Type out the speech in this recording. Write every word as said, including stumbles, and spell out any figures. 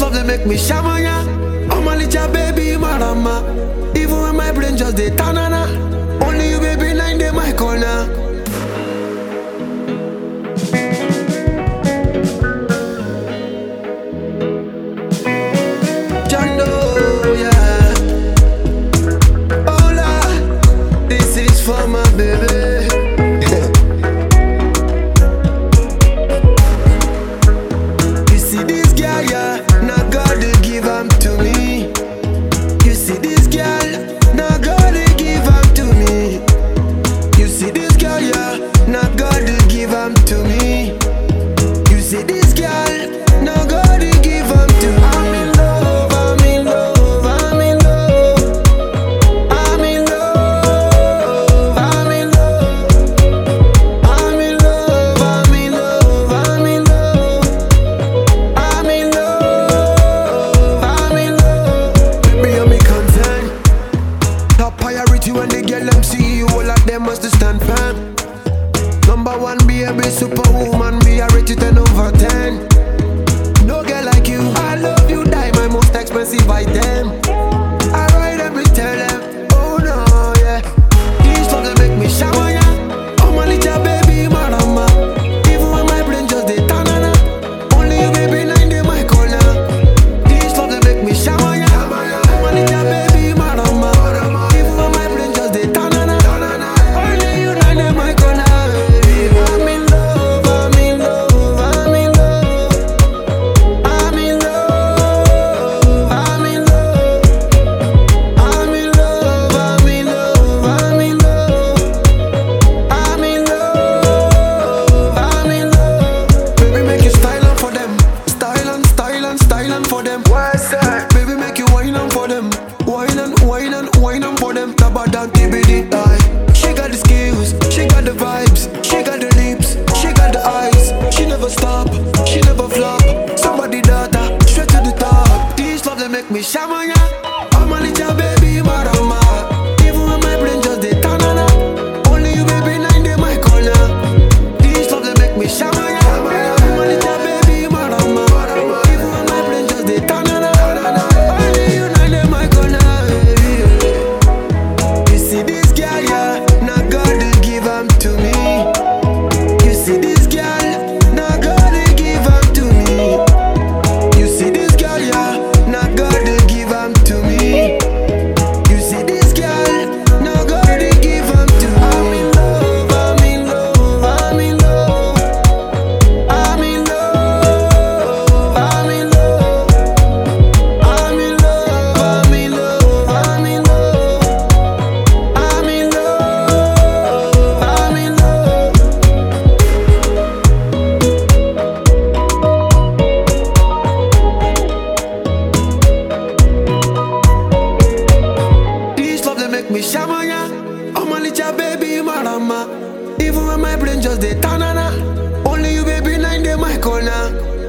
love they make me shamanya. I'm a little baby marama. Even when my brain just dey tanana. Only you baby nine day my corner. Jando, yeah. Hola, this is for my baby. You see this girl, yeah, now God they give am to me. You see this girl, now God they give am to me. You see this girl, yeah, now God they give am to me. You see this girl, now God they give am to me. I'm in love, I'm in love, I'm in love. I'm in love, I'm in love. I'm in love, I'm in love, I'm in love. I'm in love, I'm in love. Baby, you're me concern. Top priority when they get them see you, all of them must stand firm. Number one, be a big superwoman, be a rate you ten over ten. No girl like you, I love you, die my most expensive item. I ride every tell them, oh no, yeah. These songs they make me shower, yeah. Oh my little baby, marama. Even when my brain just dey tanana. Only you baby nine day my corner. These songs they make me shower, yeah. Oh my little baby, marama. Even when my brain just dey tanana. Only you nine day my corner. I'm in love, I'm in love, I'm in love. I'm in love, I'm in love. I'm in love, I'm in love, I'm in love. I'm in love, I'm in love. Baby, make you style on for them. Style and style and style and for them. What's that? Baby, make you wine on for them. Wine and wine and wine on for them. Tabadan T B D. Aye. She got the skills, she got the vibes, she got the lips, she got the eyes. She never stop, she never flop. Somebody daughter, straight to the top. These love they make me shamanya. I'm a little baby marama. Even when my brain just dey tanana. Only you baby nine day my corner. These love they make me shamanya. I'm a little baby marama. Even when my brain just dey tanana. Only you nine day my corner. You see this girl, yeah, now God they give am to me. You see this girl, now God they give am to me. You see this girl, yeah, now God they give am to me. You see this girl, now God they give am to me. I'm in love, I'm in love, I'm in love. I'm in love, I'm in love. I'm in love, I'm in love, I'm in love. I'm in love, I'm in love. These love they make me shamanya. I'm a little baby marama. Even when my brain just dey tanana. Only you baby nine day my corner.